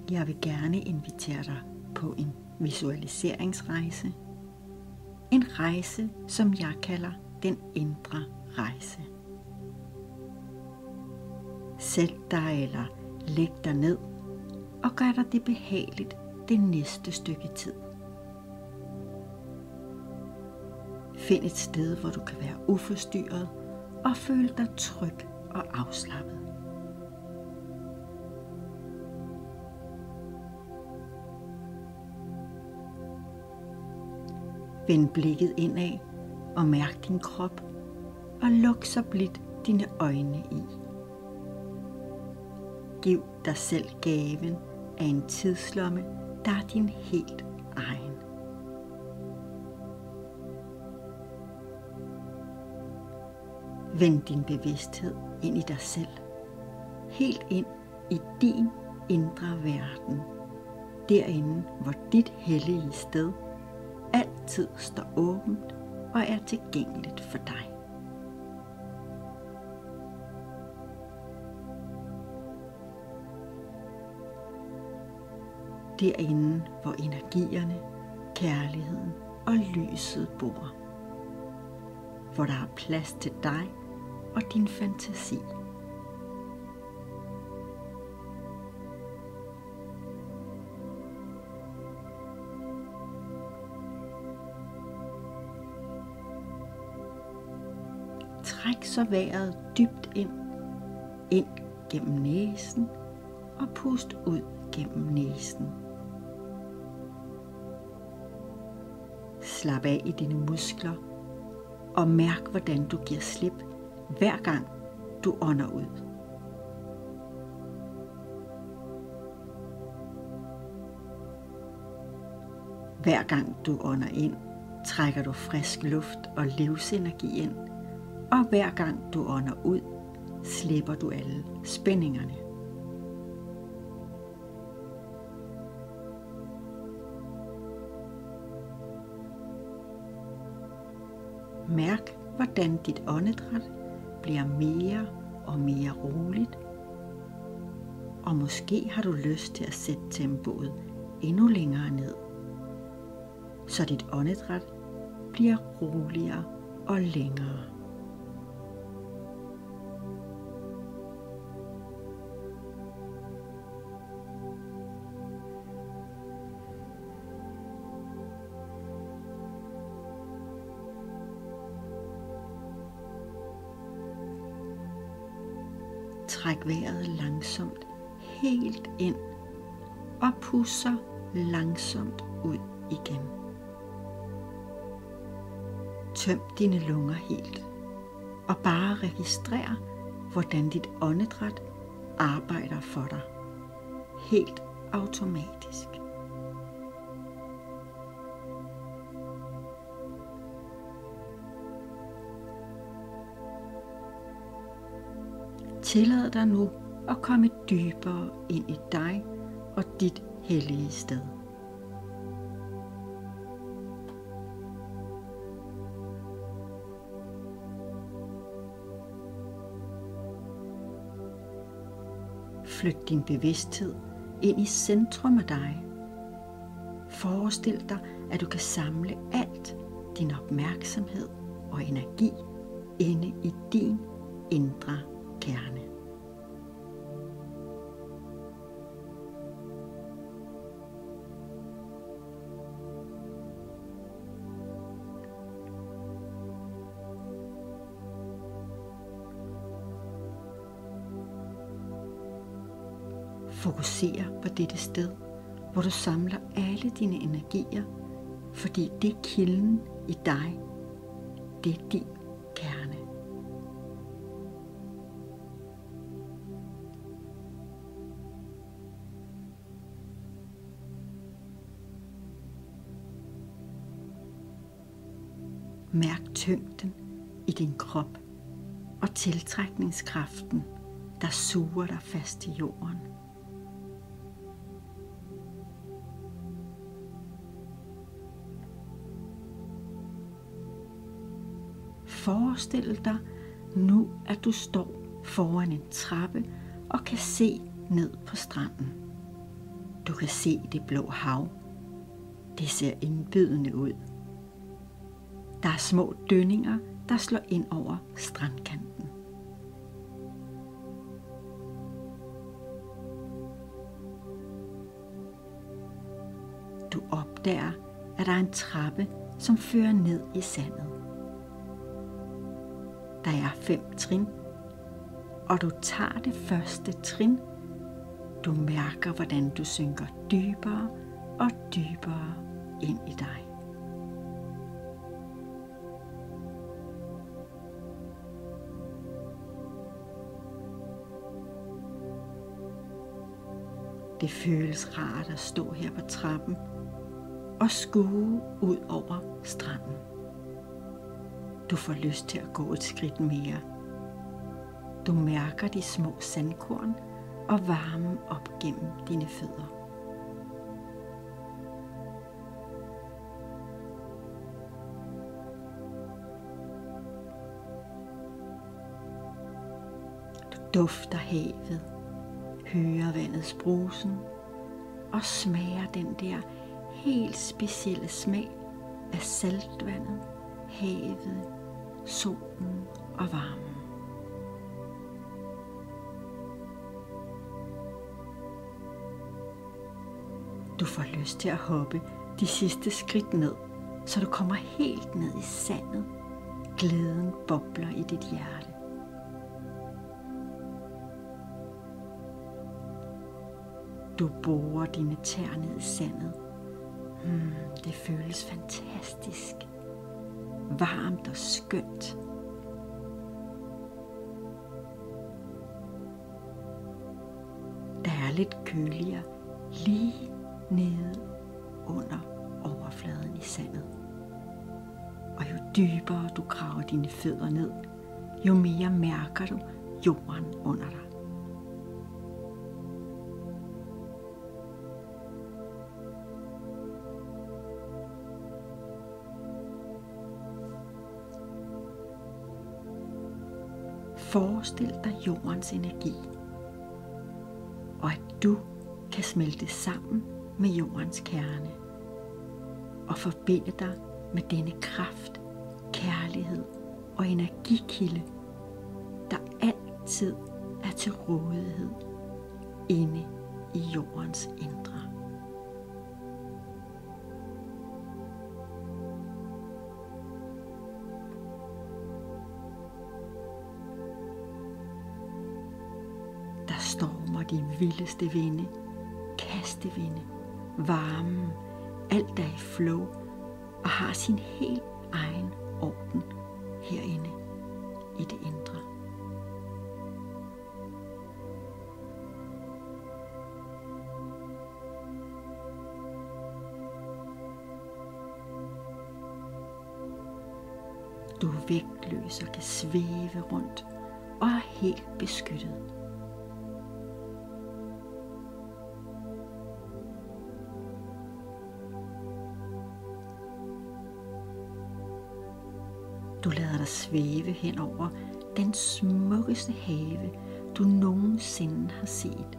Jeg vil gerne invitere dig på en visualiseringsrejse. En rejse, som jeg kalder den indre rejse. Sæt dig eller læg dig ned og gør dig det behageligt det næste stykke tid. Find et sted, hvor du kan være uforstyrret og føle dig tryg og afslappet. Vend blikket indad og mærk din krop og luk så blidt dine øjne i. Giv dig selv gaven af en tidslomme, der er din helt egen. Vend din bevidsthed ind i dig selv, helt ind i din indre verden, derinde hvor dit hellige sted altid står åbent og er tilgængeligt for dig. Derinde hvor energierne, kærligheden og lyset bor. Hvor der er plads til dig og din fantasi. Træk så vejret dybt ind gennem næsen og pust ud gennem næsen. Slap af i dine muskler og mærk, hvordan du giver slip hver gang du ånder ud. Hver gang du ånder ind, trækker du frisk luft og livsenergi ind, og hver gang du ånder ud, slipper du alle spændingerne. Mærk, hvordan dit åndedræt bliver mere og mere roligt, og måske har du lyst til at sætte tempoet endnu længere ned, så dit åndedræt bliver roligere og længere. Træk vejret langsomt helt ind og pust så langsomt ud igen. Tøm dine lunger helt og bare registrer, hvordan dit åndedræt arbejder for dig helt automatisk. Tillad dig nu at komme dybere ind i dig og dit hellige sted. Flyt din bevidsthed ind i centrum af dig. Forestil dig, at du kan samle alt din opmærksomhed og energi inde i din indre kerne. Fokuser på dette sted, hvor du samler alle dine energier, fordi det er kilden i dig. Det er din kerne. Mærk tyngden i din krop og tiltrækningskraften, der suger dig fast i jorden. Forestil dig nu, at du står foran en trappe og kan se ned på stranden. Du kan se det blå hav. Det ser indbydende ud. Der er små dønninger, der slår ind over strandkanten. Du opdager, at der er en trappe, som fører ned i sandet. Der er 5 trin, og du tager det første trin. Du mærker, hvordan du synker dybere og dybere ind i dig. Det føles rart at stå her på trappen og skue ud over stranden. Du får lyst til at gå et skridt mere. Du mærker de små sandkorn og varmen op gennem dine fødder. Du dufter havet, hører vandets brusen og smager den der helt specielle smag af saltvandet, havet, solen og varmen. Du får lyst til at hoppe de sidste skridt ned, så du kommer helt ned i sandet. Glæden bobler i dit hjerte. Du borer dine tæer ned i sandet. Det føles fantastisk. Varmt og skønt. Der er lidt køligere lige nede under overfladen i sandet. Og jo dybere du graver dine fødder ned, jo mere mærker du jorden under dig. Forestil dig jordens energi, og at du kan smelte sammen med jordens kerne og forbinde dig med denne kraft, kærlighed og energikilde, der altid er til rådighed inde i jordens indre. Der stormer de vildeste vinde, kastevinde, varmen, alt er i flow og har sin helt egen orden herinde i det indre. Du er vægtløs og kan svæve rundt og er helt beskyttet. Du lader dig svæve hen over den smukkeste have, du nogensinde har set.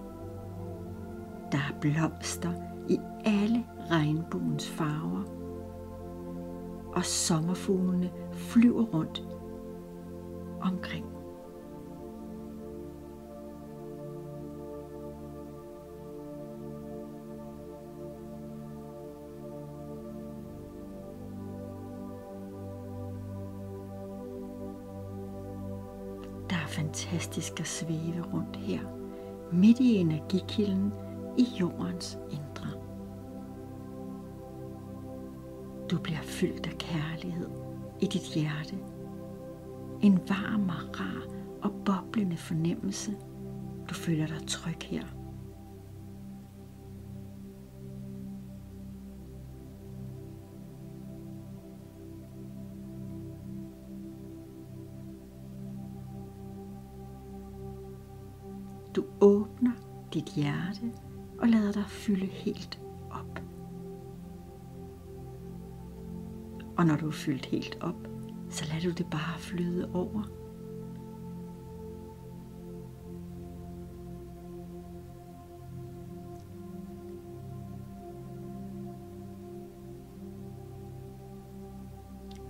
Der er blomster i alle regnbuens farver, og sommerfuglene flyver rundt omkring. Der er fantastisk at svæve rundt her, midt i energikilden i jordens indre. Du bliver fyldt af kærlighed i dit hjerte. En varm og rar og boblende fornemmelse. Du føler dig tryg her. Du åbner dit hjerte og lader dig fylde helt op. Og når du er fyldt helt op, så lader du det bare flyde over.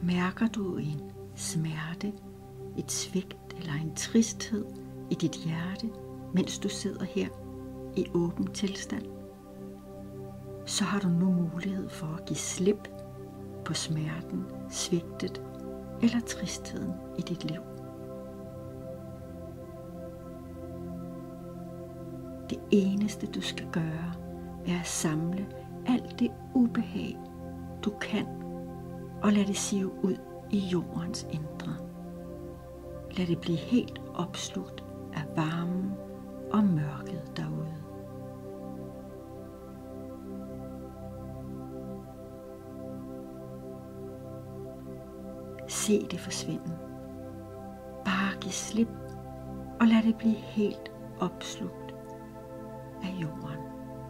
Mærker du en smerte, et svigt eller en tristhed i dit hjerte, mens du sidder her i åben tilstand, så har du nu mulighed for at give slip på smerten, svigtet eller tristheden i dit liv. Det eneste du skal gøre, er at samle alt det ubehag, du kan, og lad det sive ud i jordens indre. Lad det blive helt opslugt af varmen og mørket derude. Se det forsvinde. Bare giv slip og lad det blive helt opslugt af jorden.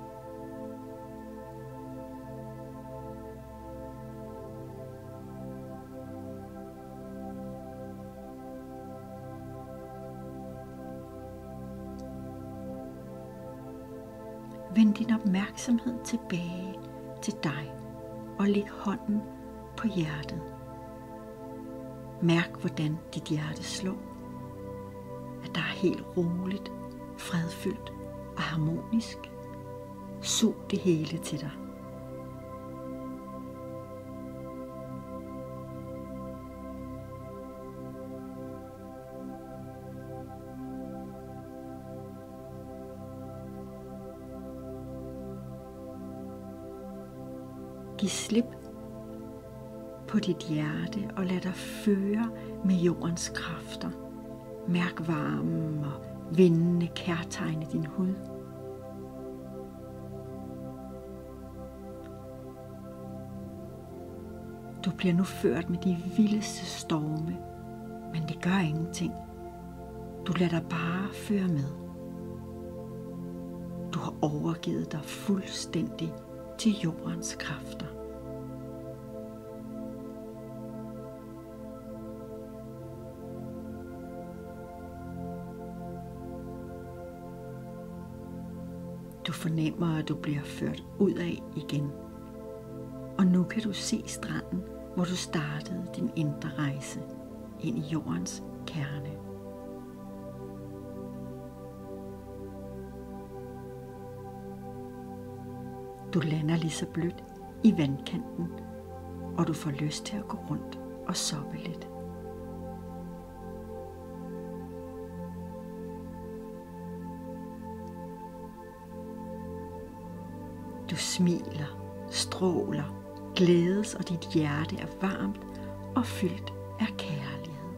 Vend din opmærksomhed tilbage til dig og læg hånden på hjertet. Mærk, hvordan dit hjerte slår. At der er helt roligt, fredfyldt og harmonisk. Sug det hele til dig. Giv slip på dit hjerte og lad dig føre med jordens kræfter. Mærk varmen og vindene kærtegne din hud. Du bliver nu ført med de vildeste storme, men det gør ingenting. Du lader dig bare føre med. Du har overgivet dig fuldstændig til jordens kræfter. Du fornemmer, at du bliver ført ud af igen. Og nu kan du se stranden, hvor du startede din indre rejse ind i jordens kerne. Du lander lige så blødt i vandkanten, og du får lyst til at gå rundt og soppe lidt. Du smiler, stråler, glædes, og dit hjerte er varmt og fyldt af kærlighed.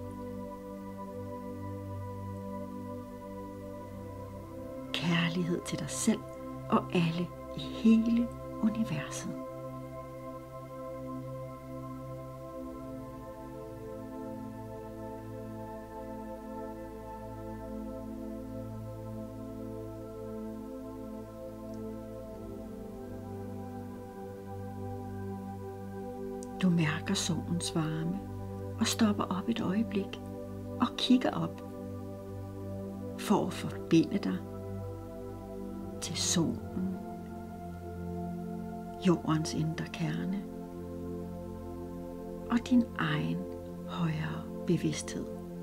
Kærlighed til dig selv og alle i hele universet. Du mærker solens varme og stopper op et øjeblik og kigger op for at forbinde dig til solen, jordens indre kerne og din egen højere bevidsthed.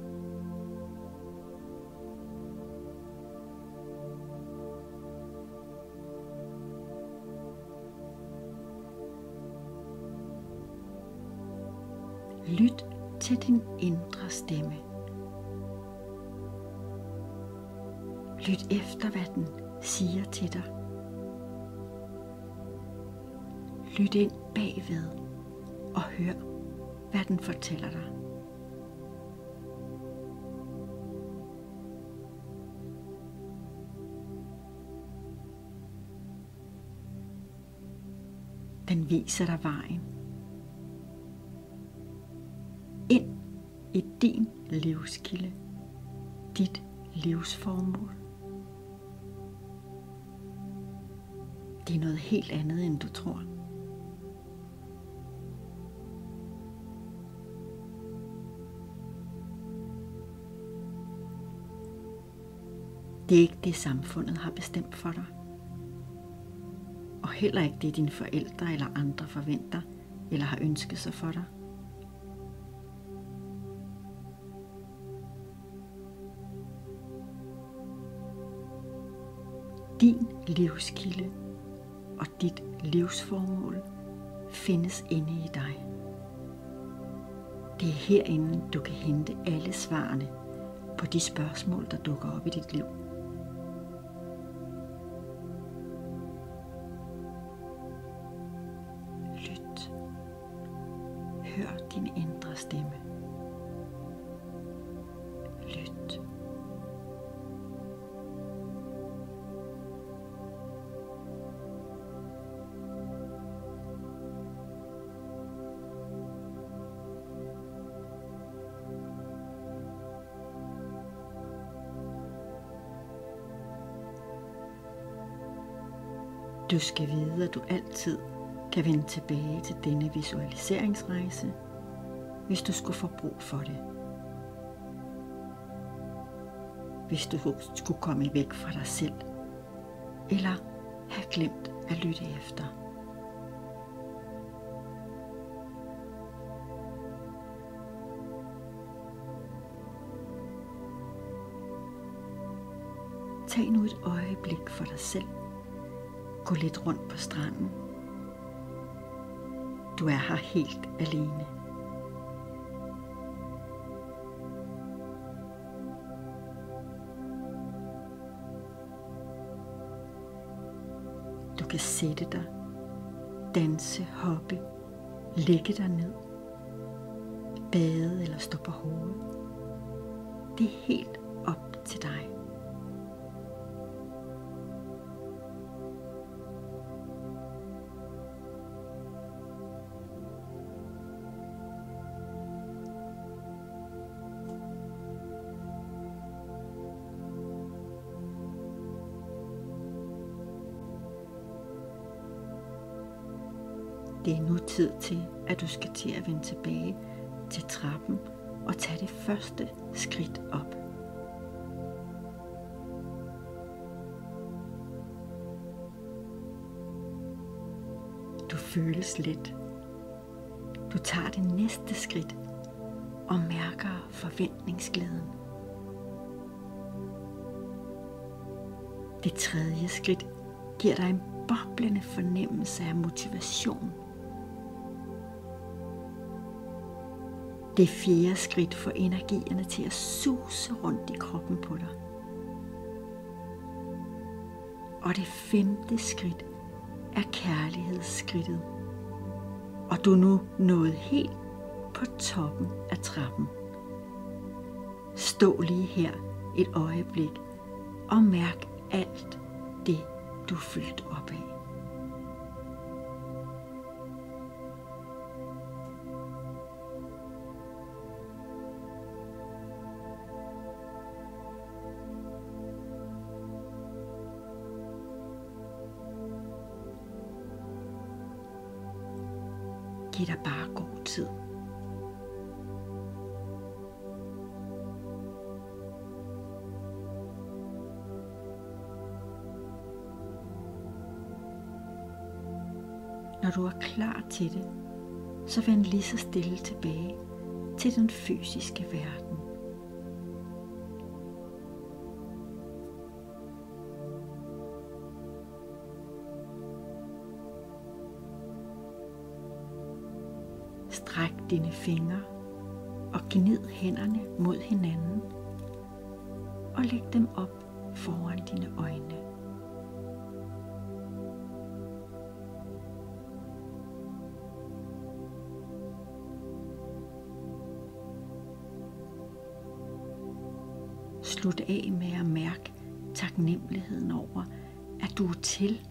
Lyt til din indre stemme. Lyt efter, hvad den siger til dig. Lyt ind bagved og hør, hvad den fortæller dig. Den viser dig vejen ind i din livskilde, dit livsformål. Det er noget helt andet, end du tror. Det er ikke det, samfundet har bestemt for dig. Og heller ikke det, dine forældre eller andre forventer eller har ønsket sig for dig. Din livskilde og dit livsformål findes inde i dig. Det er herinde, du kan hente alle svarene på de spørgsmål, der dukker op i dit liv. Lyt. Hør din indre stemme. Lyt. Du skal vide, at du altid kan vende tilbage til denne visualiseringsrejse, hvis du skulle få brug for det. Hvis du skulle komme væk fra dig selv, eller have glemt at lytte efter. Tag nu et øjeblik for dig selv. Gå lidt rundt på stranden. Du er her helt alene. Du kan sætte dig, danse, hoppe, ligge dig ned, bade eller stå på hovedet. Det er helt op til dig. Det er nu tid til, at du skal til at vende tilbage til trappen og tage det første skridt op. Du føles let. Du tager det næste skridt og mærker forventningsglæden. Det tredje skridt giver dig en boblende fornemmelse af motivation. Det fjerde skridt får energierne til at suse rundt i kroppen på dig. Og det femte skridt er kærlighedsskridtet. Og du er nu nået helt på toppen af trappen. Stå lige her et øjeblik og mærk alt det, du er fyldt op af. Giv dig bare god tid. Når du er klar til det, så vend lige så stille tilbage til den fysiske verden. Stræk dine fingre og gnid hænderne mod hinanden og læg dem op foran dine øjne. Slut af med at mærke taknemmeligheden over, at du er til,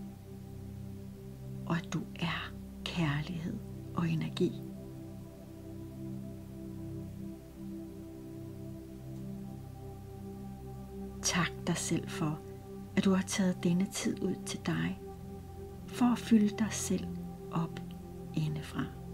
og at du er kærlighed og energi. Tak dig selv for, at du har taget denne tid ud til dig, for at fylde dig selv op indefra.